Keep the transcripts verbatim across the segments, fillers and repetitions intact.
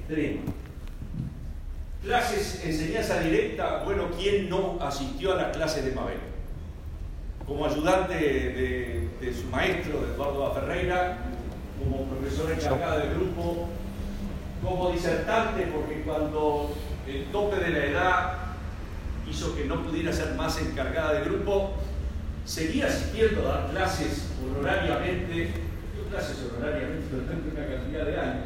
extrema. Clases, enseñanza directa, bueno, ¿quién no asistió a las clases de Mabel? Como ayudante de, de su maestro, de Eduardo A. Ferreira, como profesora encargada del grupo, como disertante, porque cuando el tope de la edad hizo que no pudiera ser más encargada del grupo, seguía asistiendo a dar clases honorariamente, dio clases honorariamente durante una cantidad de años.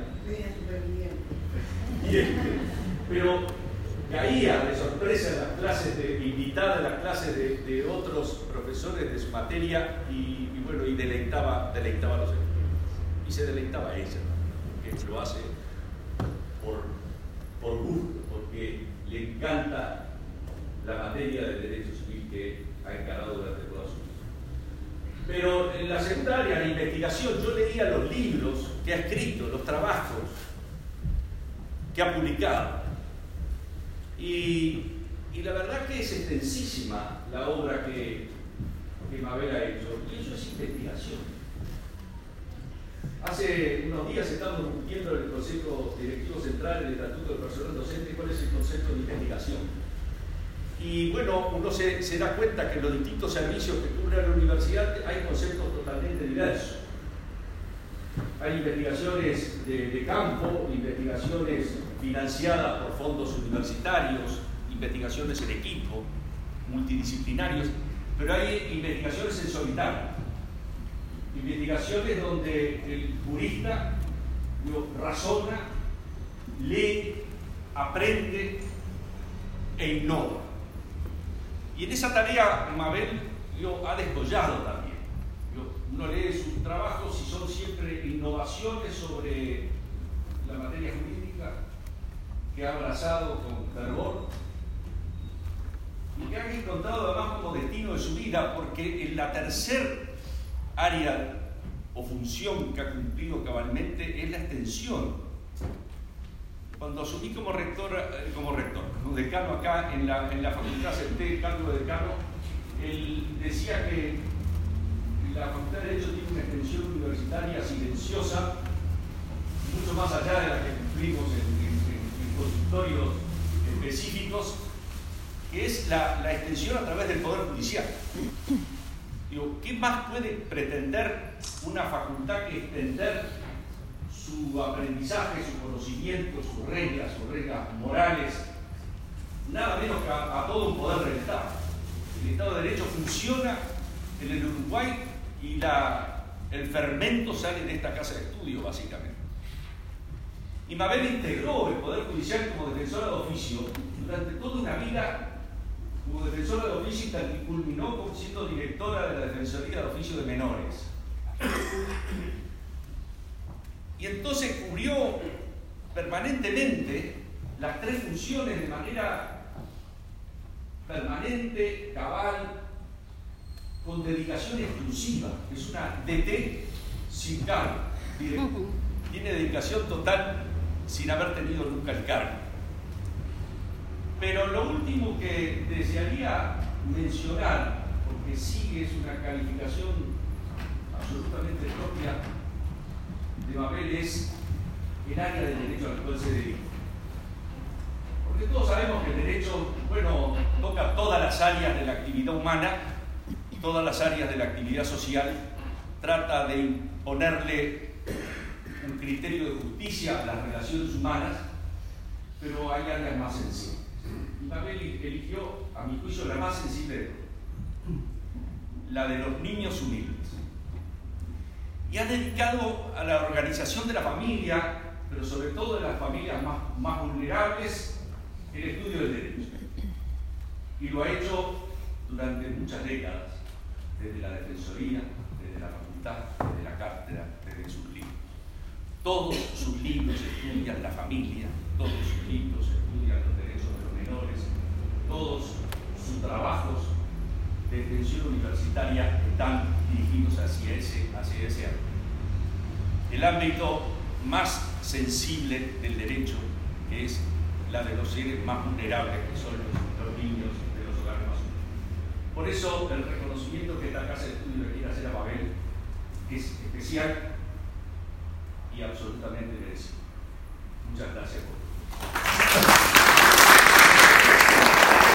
Y este, pero caía de sorpresa en las clases, de, invitada a las clases de, de otros profesores de su materia y, y bueno, y deleitaba, deleitaba a los estudiantes. Y se deleitaba a ella, que lo hace por, por gusto, porque le encanta la materia del derecho civil que ha encarado durante toda su vida. Pero en la secundaria, la investigación, yo leía los libros que ha escrito, los trabajos que ha publicado. Y, y la verdad que es extensísima la obra que, que Mabel ha hecho, y eso es investigación. Hace unos días estamos discutiendo en el Consejo Directivo Central del Estatuto del Personal Docente cuál es el concepto de investigación. Y bueno, uno se, se da cuenta que en los distintos servicios que cubre la universidad hay conceptos totalmente diversos. Hay investigaciones de, de campo, investigaciones financiadas por fondos universitarios, investigaciones en equipo, multidisciplinarios, pero hay investigaciones en solitario, investigaciones donde el jurista razona, lee, aprende e innova. Y en esa tarea Mabel yo, ha descollado también. Yo, uno lee sus trabajos y son siempre innovaciones sobre la materia jurídica que ha abrazado con fervor y que han encontrado además como destino de su vida, porque en la tercer área o función que ha cumplido cabalmente es la extensión. Cuando asumí como rector, como rector, como decano acá en la, en la facultad, acepté el cargo de decano, él decía que la Facultad de Derecho tiene una extensión universitaria silenciosa, mucho más allá de la que cumplimos en, en, en consultorios específicos, que es la, la extensión a través del Poder Judicial. Digo, ¿qué más puede pretender una facultad que extender su aprendizaje, su conocimiento, sus reglas, sus reglas morales, nada menos que a, a todo un poder del Estado? El Estado de Derecho funciona en el Uruguay y la, el fermento sale de esta casa de estudio, básicamente. Y Mabel integró el Poder Judicial como defensora de oficio durante toda una vida como defensora de oficio, y culminó siendo directora de la Defensoría de Oficio de Menores. Y entonces cubrió permanentemente las tres funciones de manera permanente, cabal, con dedicación exclusiva. Es una D T sin cargo. Tiene dedicación total sin haber tenido nunca el cargo. Pero lo último que desearía mencionar, porque sí es una calificación absolutamente propia de Mabel, es el área del derecho al cual se dedica. Porque todos sabemos que el derecho, bueno, toca todas las áreas de la actividad humana, todas las áreas de la actividad social, trata de imponerle un criterio de justicia a las relaciones humanas, pero hay áreas más sensibles. Y Mabel eligió, a mi juicio, la más sensible de todas, la de los niños humildes. Y ha dedicado a la organización de la familia, pero sobre todo de las familias más, más vulnerables, el estudio del derecho. Y lo ha hecho durante muchas décadas, desde la Defensoría, desde la facultad, desde la cátedra, desde sus libros. Todos sus libros estudian la familia, todos sus libros estudian los derechos de los menores, todos sus trabajos de extensión universitaria están dirigidos hacia ese, hacia ese ámbito. El ámbito más sensible del derecho, que es la de los seres más vulnerables, que son los, los niños de los hogares más humildes. Por eso el reconocimiento que esta casa de estudio le quiere hacer a Mabel es especial y absolutamente merecido. Muchas gracias por